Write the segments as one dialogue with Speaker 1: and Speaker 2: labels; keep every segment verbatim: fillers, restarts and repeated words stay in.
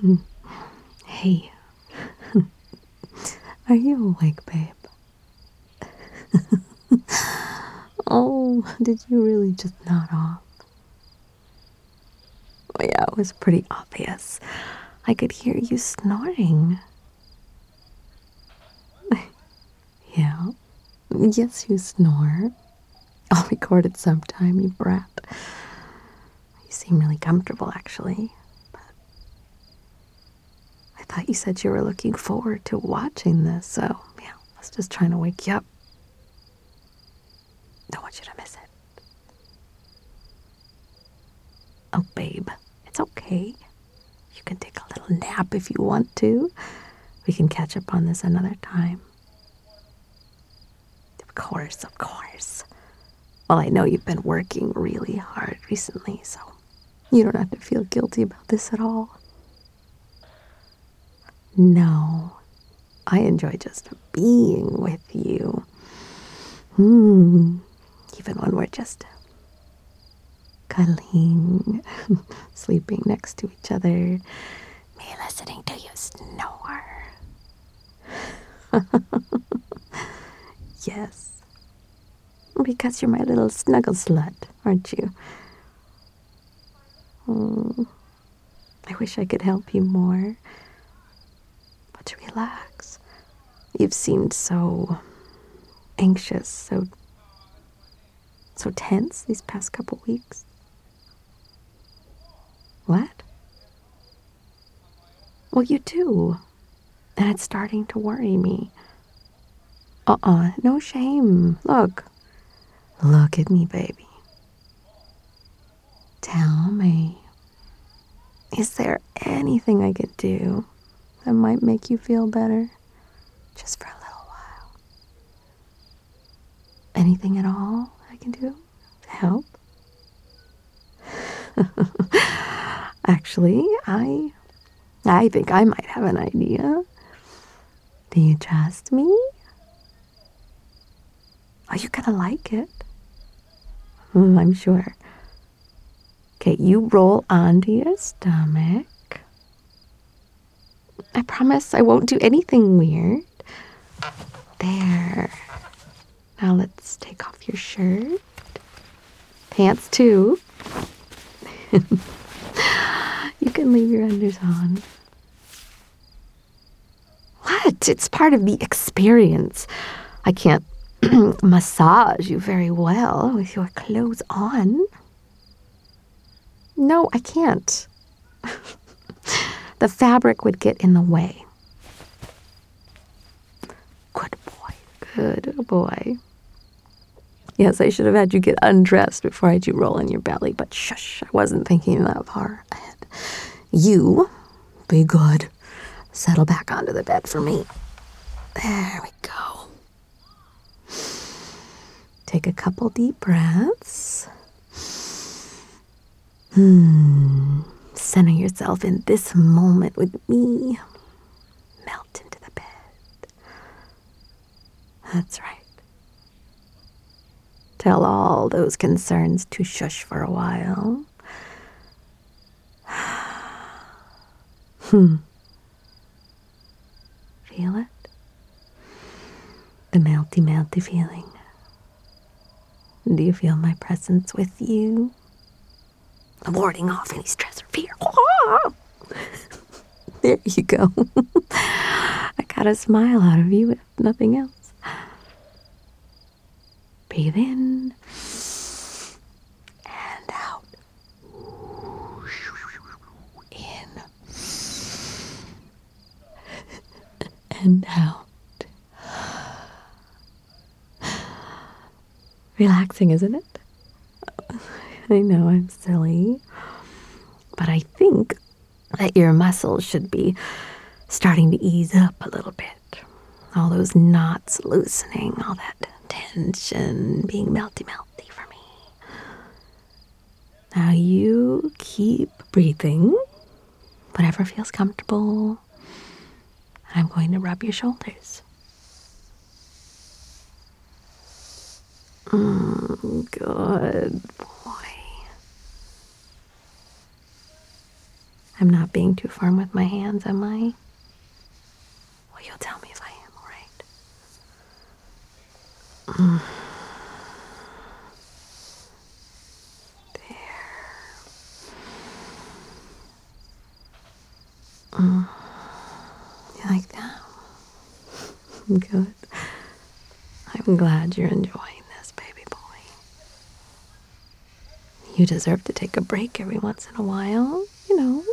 Speaker 1: Hey, are you awake, babe? Oh, did you really just nod off? Oh, yeah, it was pretty obvious. I could hear you snoring. Yeah, yes, you snore. I'll record it sometime, you brat. You seem really comfortable, actually. But I thought you said you were looking forward to watching this, so yeah, I was just trying to wake you up. Don't want you to miss it. Oh, babe, it's okay. You can take a little nap if you want to. We can catch up on this another time. Of course, of course. Well, I know you've been working really hard recently, so you don't have to feel guilty about this at all. No, I enjoy just being with you. Hmm. Even when we're just cuddling, sleeping next to each other, me listening to you snore. Yes. Because you're my little snuggle slut, aren't you? Oh, I wish I could help you more. But relax. You've seemed so anxious, so so tense these past couple weeks. What? Well, you do. And it's starting to worry me. Uh-uh, no shame. Look. Look at me, baby. Tell me, is there anything I could do that might make you feel better? Just for a little while. Anything at all I can do to help? Actually, I I think I might have an idea. Do you trust me? Oh, you're gonna like it. Mm, I'm sure. Okay, you roll onto your stomach. I promise I won't do anything weird. There. Now let's take off your shirt. Pants too. You can leave your unders on. What? It's part of the experience. I can't massage you very well with your clothes on. No, I can't. The fabric would get in the way. Good boy. Good boy. Yes, I should have had you get undressed before I had you roll on your belly, but shush, I wasn't thinking that far ahead. You, be good. Settle back onto the bed for me. There we go. Take a couple deep breaths. Hmm. Center yourself in this moment with me. Melt into the bed. That's right. Tell all those concerns to shush for a while. Hmm. Feel it? The melty, melty feeling. Do you feel my presence with you? Warding off any stress or fear. There you go. I got a smile out of you, if nothing else. Breathe in and out. In and out. Relaxing, isn't it? I know I'm silly, but I think that your muscles should be starting to ease up a little bit. All those knots loosening, all that tension being melty, melty for me. Now you keep breathing, whatever feels comfortable. I'm going to rub your shoulders. Mm, good boy. I'm not being too firm with my hands, am I? Well, you'll tell me if I am, all right? Mm. There. Mm. You like that? Good. I'm glad you're enjoying this, baby boy. You deserve to take a break every once in a while, you know.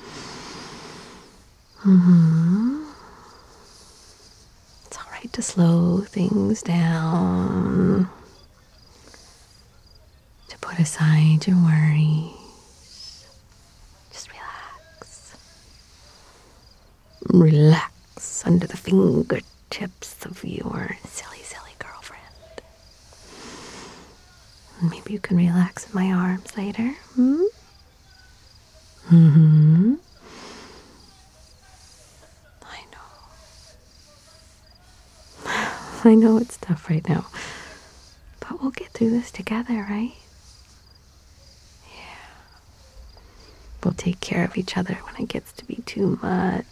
Speaker 1: Mm-hmm. It's all right to slow things down, to put aside your worries. Just relax. Relax under the fingertips of your silly, silly girlfriend. Maybe you can relax in my arms later. Hmm? Mm-hmm. I know. I know it's tough right now. But we'll get through this together, right? Yeah. We'll take care of each other when it gets to be too much.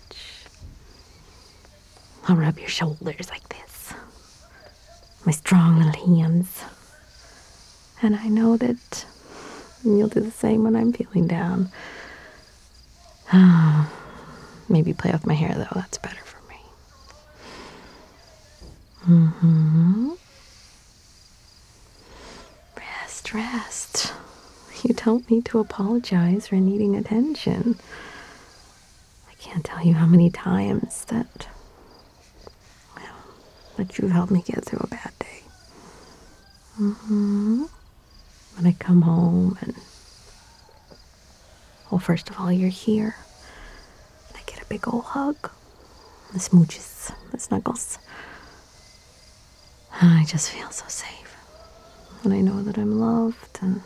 Speaker 1: I'll rub your shoulders like this. My strong little hands. And I know that you'll do the same when I'm feeling down. Maybe play with my hair, though. That's better for me. Mm-hmm. Rest, rest. You don't need to apologize for needing attention. I can't tell you how many times that, well, that you've helped me get through a bad day. Mm-hmm. When I come home and, well, first of all, you're here. And I get a big old hug. The smooches, the snuggles. I just feel so safe. And I know that I'm loved and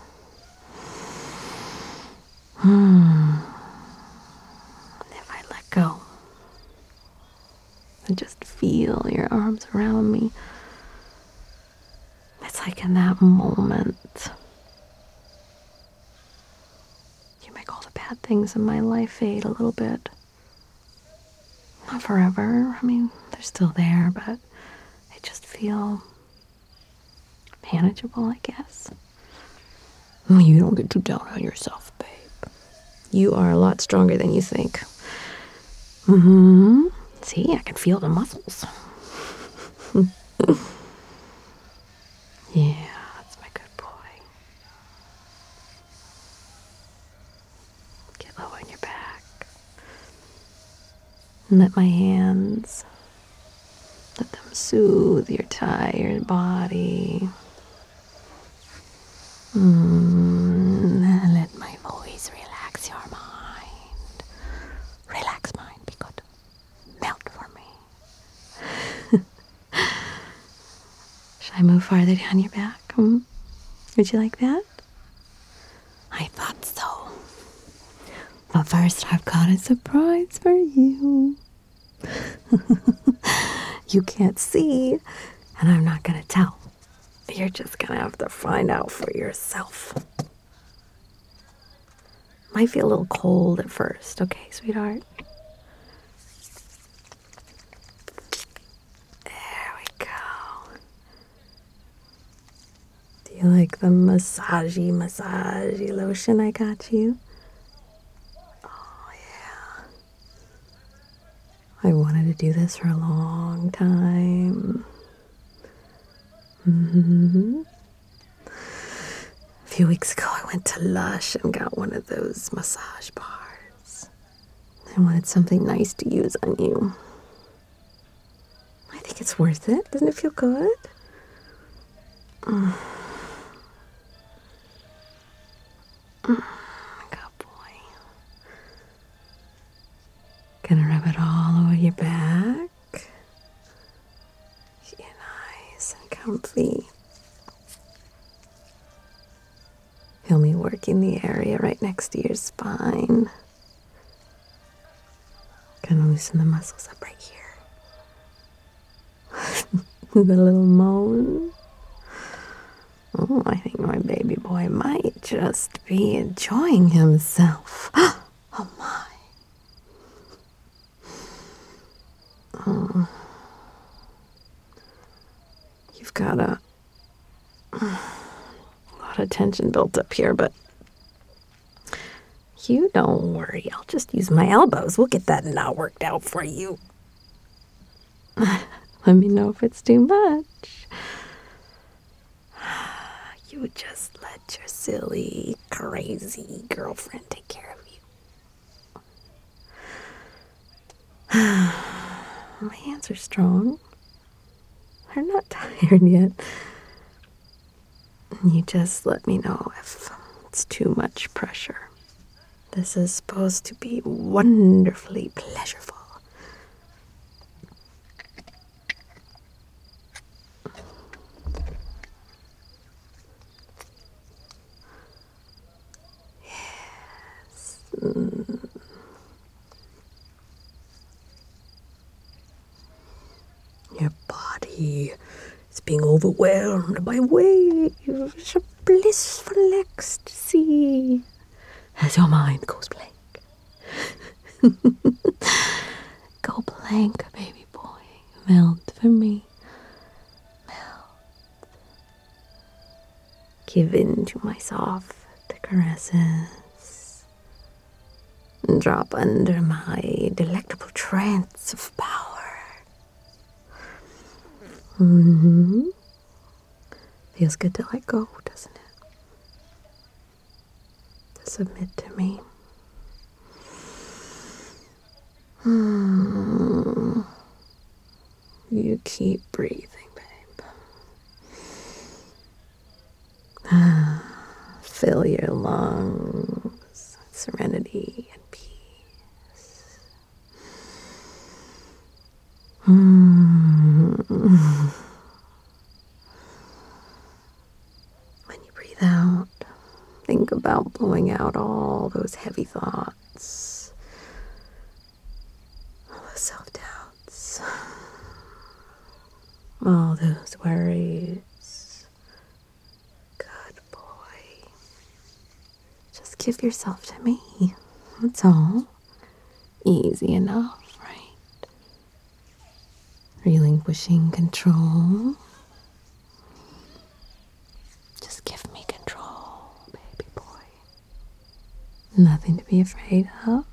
Speaker 1: hmm. And if I let go and just feel your arms around me, it's like in that moment you make all the bad things in my life fade a little bit. Not forever. I mean, they're still there, but they just feel manageable, I guess. Well, you don't get too down on yourself, babe. You are a lot stronger than you think. Mm-hmm. See, I can feel the muscles. Yeah, that's my good boy. Get low on your back. And let my hands, let them soothe your tired body. Mm, let my voice relax your mind. Relax mine, be good. Melt for me. Should I move farther down your back? Hmm? Would you like that? I thought so. But first, I've got a surprise for you. You can't see, and I'm not going to tell. You're just going to have to find out for yourself. Might feel a little cold at first, okay, sweetheart? There we go. Do you like the massagey, massagey lotion I got you? Oh, yeah. I wanted to do this for a long time. Mm-hmm. A few weeks ago, I went to Lush and got one of those massage bars. I wanted something nice to use on you. I think it's worth it. Doesn't it feel good? Mm. Mm. Good boy. Gonna rub it all over your back. Get nice and comfy. Feel me working the area right next to your spine. Gonna loosen the muscles up right here. The little moan. Oh, I think my baby boy might just be enjoying himself. Oh my. Oh. You've got a, a lot of tension built up here, but you don't worry. I'll just use my elbows. We'll get that knot worked out for you. Let me know if it's too much. You would just let your silly, crazy girlfriend take care of you. My hands are strong. They're not tired yet. You just let me know if it's too much pressure. This is supposed to be wonderfully pleasurable. Yes. Mm. Your body is being overwhelmed by waves of blissful ecstasy as your mind goes blank. Go blank, baby boy. Melt for me. Melt. Give in to my soft caresses. Drop under my delectable trance of power. Mm-hmm. Feels good to let go, doesn't it? To submit to me. Mm. You keep breathing, babe. Fill your lungs with serenity and peace. Mm. When you breathe out, think about blowing out all those heavy thoughts, all those self-doubts, all those worries. Good boy. Just give yourself to me. That's all. Easy enough, right? Relinquishing control. Just give me control, baby boy. Nothing to be afraid of.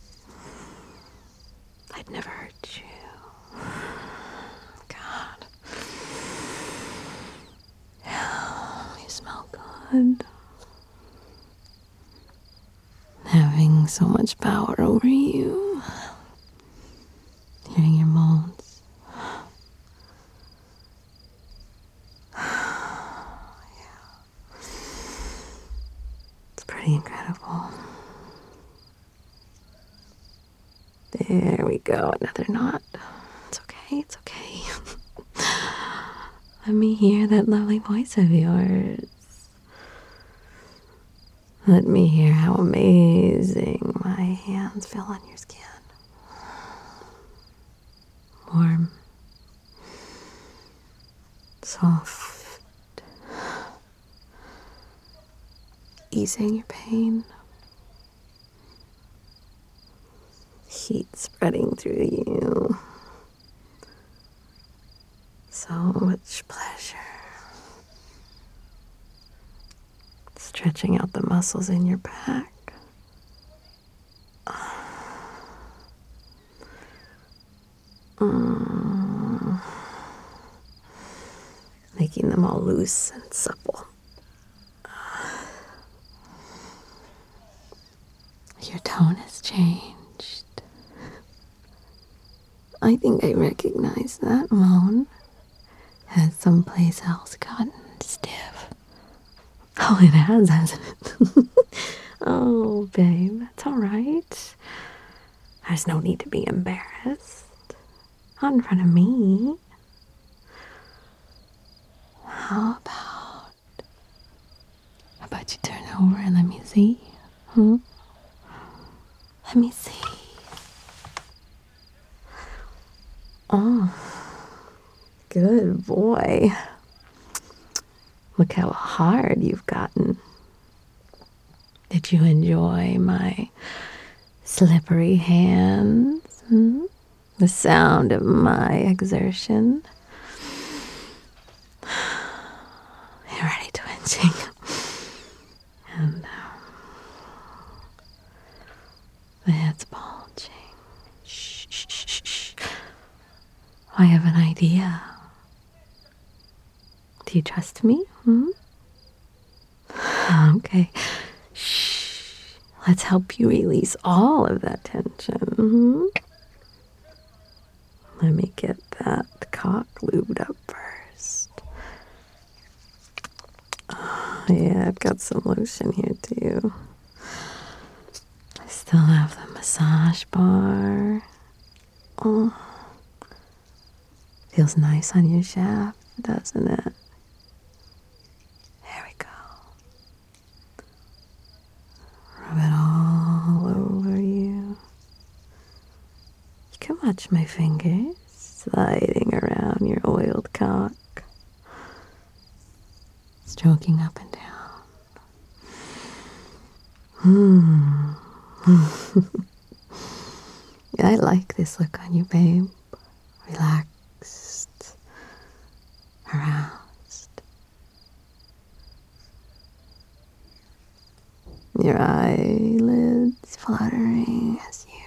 Speaker 1: I'd never hurt you. God. You smell good. Having so much power over you. Hearing your moans. Yeah. It's pretty incredible. There we go. Another knot. It's okay. It's okay. Let me hear that lovely voice of yours. Let me hear how amazing my hands feel on your skin. Warm. Soft. Easing your pain. Heat spreading through you. So much pleasure. Stretching out the muscles in your back. Mm. Making them all loose and supple. Your tone has changed. I think I recognize that moan. Has someplace else gotten stiff? Oh, it has, hasn't it? Oh, babe, that's all right. There's no need to be embarrassed. Not in front of me. How about... How about you turn over and let me see? Hmm? Let me see. Oh, good boy. Look how hard you've gotten. Did you enjoy my slippery hands? Hmm? the sound of my exertion. You're already twitching. And uh, the head's bulging. Shh, shh, shh, shh. I have an idea. Do you trust me? Hmm? Okay. Shh. Let's help you release all of that tension. Hmm? Let me get that cock lubed up first. Oh, yeah, I've got some lotion here too. I still have the massage bar. Oh, feels nice on your shaft, doesn't it? There we go. Rub it all over you. You can watch my fingers sliding around your oiled cock, stroking up and down. Hmm. I like this look on you, babe. Relaxed, aroused. Your eyelids fluttering as you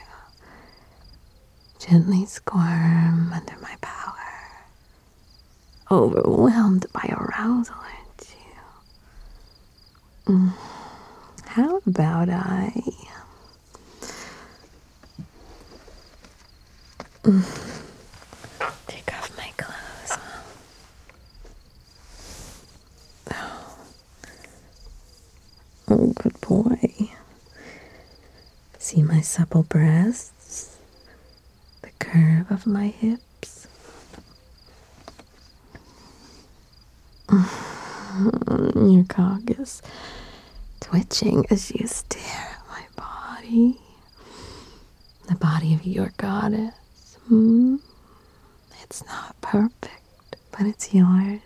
Speaker 1: gently squirm under my power. Overwhelmed by arousal, aren't you? Mm. How about I mm. take off my clothes? Oh. Oh, good boy. See my supple breasts? The curve of my hips? Your cock is twitching as you stare at my body. The body of your goddess. Hmm? It's not perfect, but it's yours.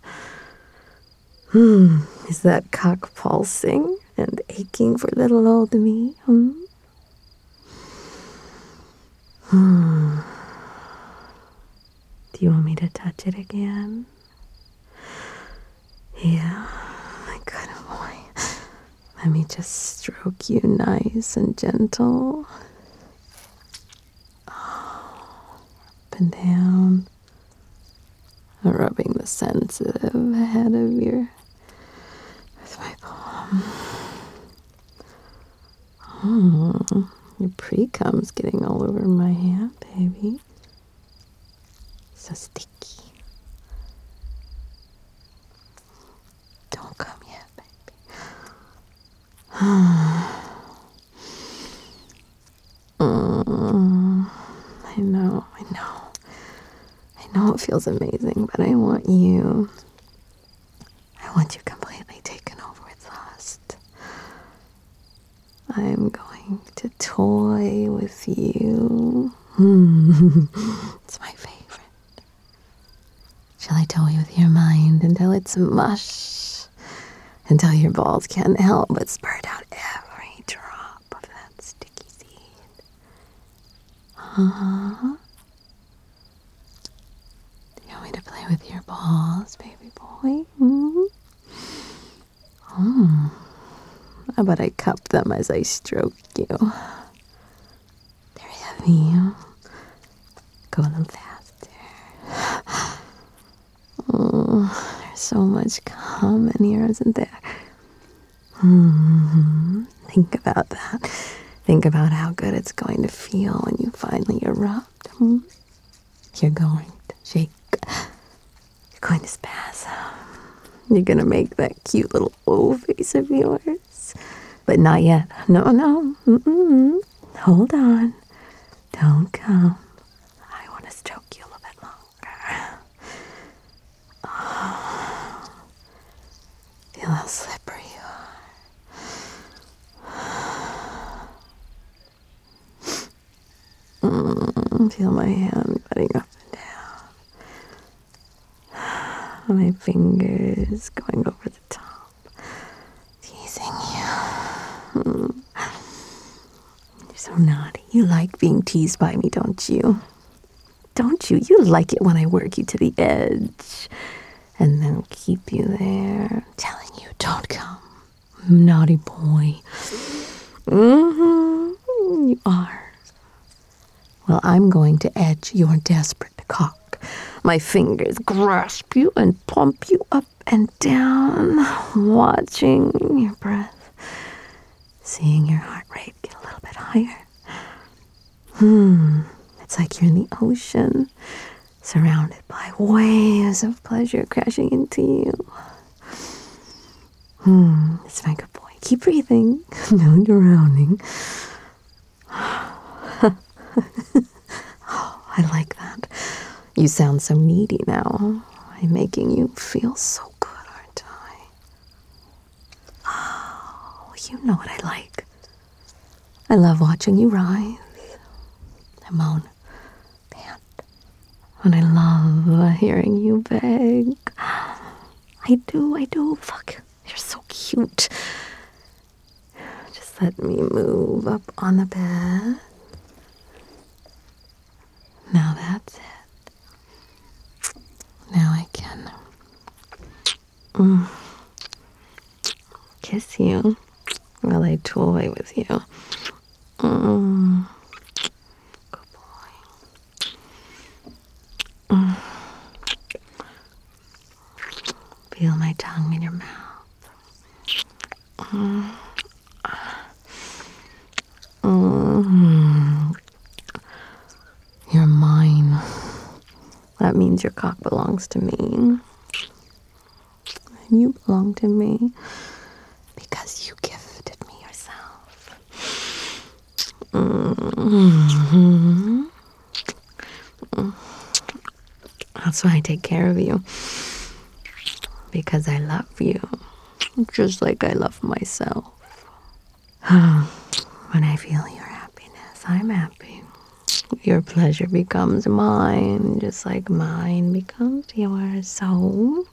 Speaker 1: Hmm. Is that cock pulsing and aching for little old me? Hmm? Hmm. Do you want me to touch it again? Yeah, my good boy. Let me just stroke you nice and gentle. Oh, up and down. Rubbing the sensitive head of your with my palm. Oh, your pre-cum's getting all over my hand, baby. So sticky. Don't come yet, baby. mm, I know, I know. I know it feels amazing, but I want you. I want you completely taken over with lust. I'm going to toy with you. It's my favorite. Shall I toy with your mind until it's mush? Until your balls can't help but spurt out every drop of that sticky seed. Uh-huh. Do you want me to play with your balls, baby boy? Mm-hmm. Mm. How about I cup them as I stroke you? They're heavy. Go a little faster. Oh, there's so much cum in here, isn't there? Mm-hmm. Think about that. Think about how good it's going to feel when you finally erupt. Hmm? You're going to shake. You're going to spasm. You're going to make that cute little O face of yours. But not yet. No, no. Mm-mm. Hold on. Don't come. I want to stroke you a little bit longer. Oh. Feel how slippery you are. Mm, feel my hand running up and down. My fingers going over the top. Teasing you. Mm. You're so naughty. You like being teased by me, don't you? don't you? You like it when I work you to the edge and then keep you there, telling you, don't come, naughty boy. Mm-hmm, you are. Well, I'm going to edge your desperate cock. My fingers grasp you and pump you up and down, watching your breath, seeing your heart rate get a little bit higher. Hmm, it's like you're in the ocean, surrounded by waves of pleasure crashing into you. Hmm, it's my good boy. Keep breathing. No drowning. Oh, I like that. You sound so needy now. I'm making you feel so good, aren't I? Oh, you know what I like. I love watching you rise. I moan, pant, and I love hearing you beg. I do, I do. Fuck, you're so cute. Just let me move up on the bed. Now that's it. Now I can mm, kiss you while I toy with you. Mm. Good boy. Mm. Feel my tongue in your mouth. Mm. Mm. You're mine. That means your cock belongs to me. And you belong to me because you gifted me yourself. Mm-hmm. That's why I take care of you. Because I love you. Just like I love myself. When I feel your happiness, I'm happy. Your pleasure becomes mine, just like mine becomes yours. So,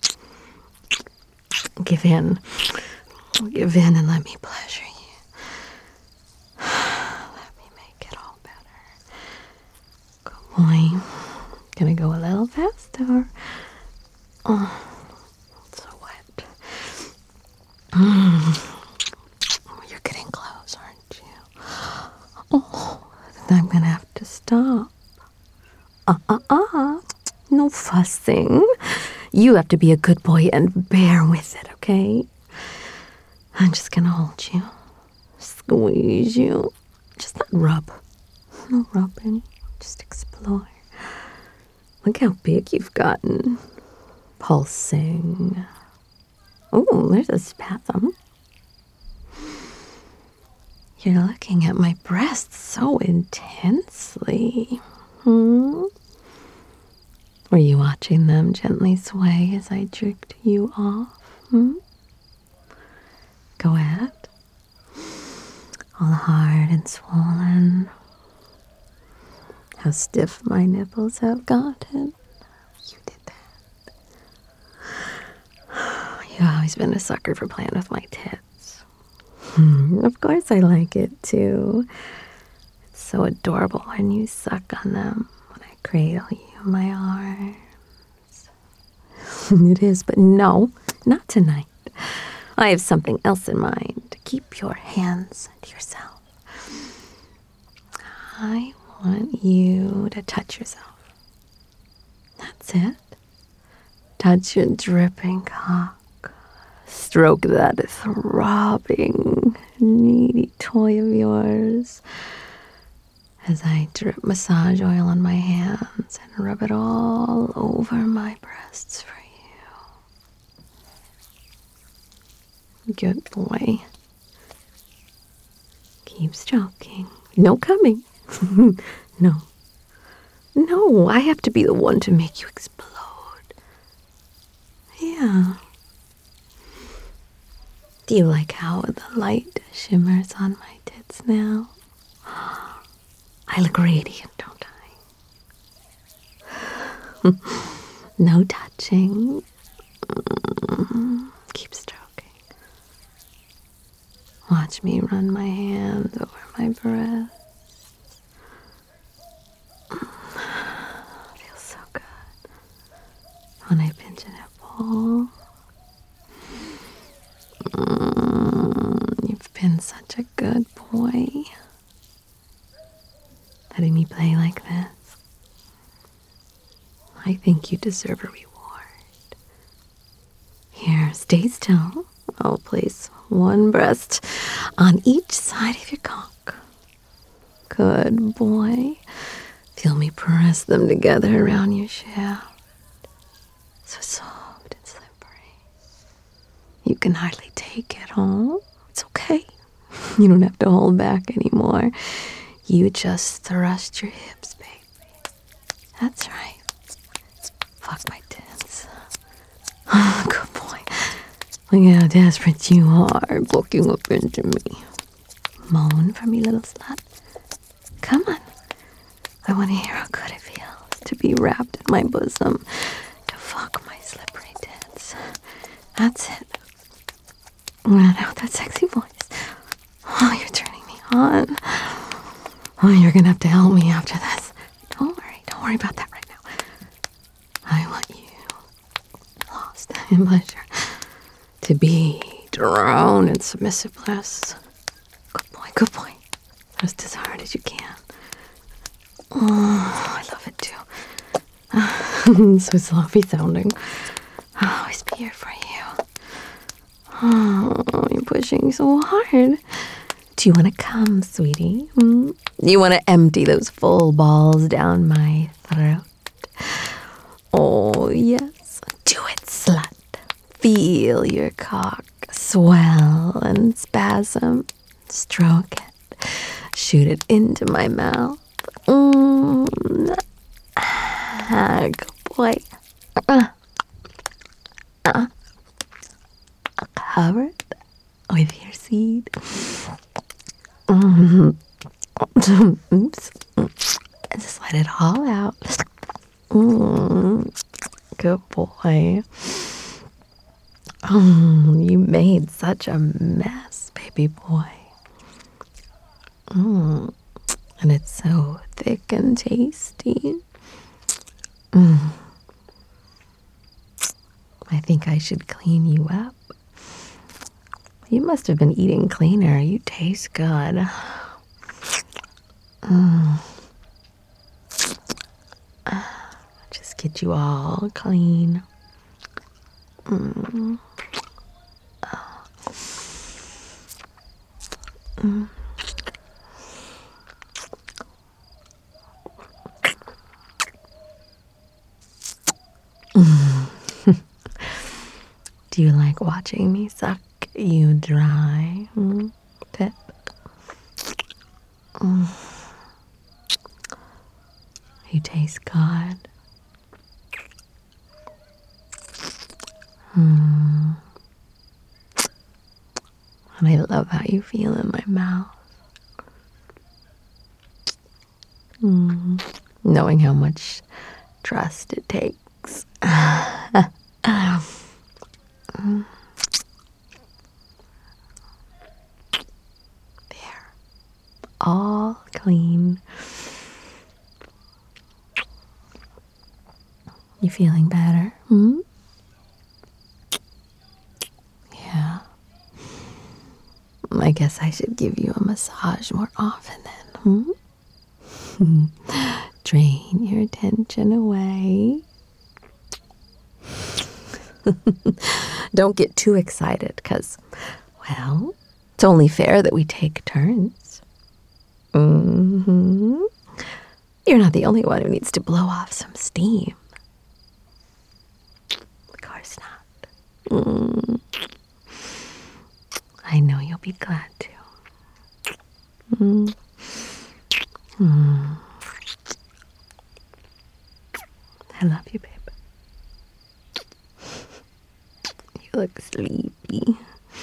Speaker 1: give in. Give in and let me pleasure you. Let me make it all better. Good boy. Gonna go a little faster. Oh, it's so wet. Mm. You're getting close, aren't you? Oh, then I'm gonna have to stop. Uh uh uh. No fussing. You have to be a good boy and bear with it, okay? I'm just gonna hold you, squeeze you, just not rub. No rubbing, just explore. Look how big you've gotten. Pulsing. Oh, there's a spasm. You're looking at my breasts so intensely. Hmm? Were you watching them gently sway as I jerked you off? Hmm? Go ahead. All hard and swollen. How stiff my nipples have gotten. You did that. You've always been a sucker for playing with my tits. Hmm, of course I like it too. It's so adorable when you suck on them, when I cradle you in my arms. It is, but no, not tonight. I have something else in mind to keep your hands to yourself. I want you to touch yourself. That's it. Touch your dripping cock. Stroke that throbbing, needy toy of yours as I drip massage oil on my hands and rub it all over my breasts for you. Good boy. Keep stroking. No coming. No. No, I have to be the one to make you explode. Yeah. Do you like how the light shimmers on my tits now? I look radiant, don't I? No touching. Mm, keep stroking. Watch me run my hands over my breasts. such a good boy. Letting me play like this. I think you deserve a reward. Here, stay still. I'll place one breast on each side of your cock. Good boy. Feel me press them together around your shaft. So soft and slippery. You can hardly take it, huh? It's okay. You don't have to hold back anymore. You just thrust your hips, baby. That's right. Fuck my tits. Oh, good boy. Look how desperate you are, looking up into me. Moan for me, little slut. Come on. I want to hear how good it feels to be wrapped in my bosom, to fuck my slippery tits. That's it. Let out that sexy voice. Oh, you're turning me on. Oh, you're going to have to help me after this. Don't worry. Don't worry about that right now. I want you, lost in pleasure, to be drowned in submissive bliss. Good boy, good boy. Just as hard as you can. Oh, I love it too. So sloppy sounding. I'll always be here for you. Oh, you're pushing so hard. Do you want to come, sweetie? Hmm? You want to empty those full balls down my throat? Oh, yes. Do it, slut. Feel your cock swell and spasm. Stroke it. Shoot it into my mouth. Mm. Ah, good boy. Uh, uh, covered with your seed. Mm. Oops. Just let it all out. Mm. Good boy. Oh, you made such a mess, baby boy. Mm. And it's so thick and tasty. Mm. I think I should clean you up. You must have been eating cleaner. You taste good. Mm. Just get you all clean. Mm. Oh. Mm. Do you like watching me suck you dry? Mm? Pip? Mm. You taste good. Mm. And I love how you feel in my mouth. Mm. Knowing how much trust it takes. Mm. There. All clean. You feeling better? Hmm? Yeah. I guess I should give you a massage more often then, hmm? Drain your tension away. Don't get too excited, because, well, it's only fair that we take turns. Mm-hmm. You're not the only one who needs to blow off some steam. Of course not. Mm. I know you'll be glad to. Mm. Mm. I love you, babe. You look sleepy.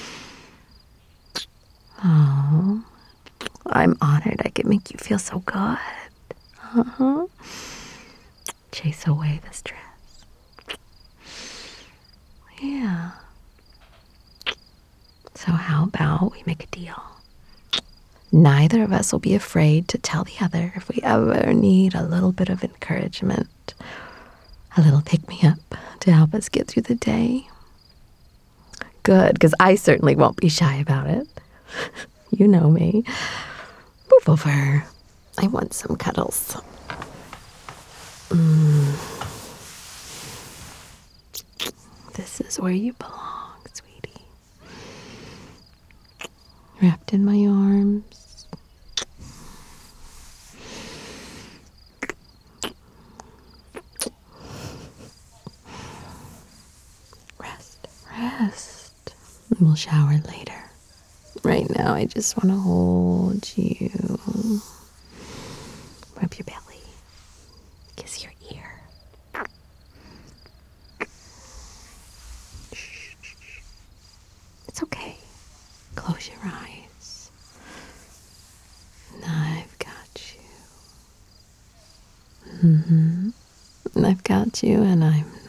Speaker 1: Oh, I'm honored I could make you feel so good. Uh-huh. Chase away the stress. Yeah. So how about we make a deal? Neither of us will be afraid to tell the other if we ever need a little bit of encouragement, a little pick-me-up to help us get through the day. Good, because I certainly won't be shy about it. You know me. Move over. I want some cuddles. Mm. This is where you belong, sweetie. Wrapped in my arms. Rest, rest. We'll shower later. Right now, I just want to hold you. Rub your belly. Kiss your ear. Shh, shh, shh. It's okay. Close your eyes. And I've got you. Mm-hmm. I've got you, and I'm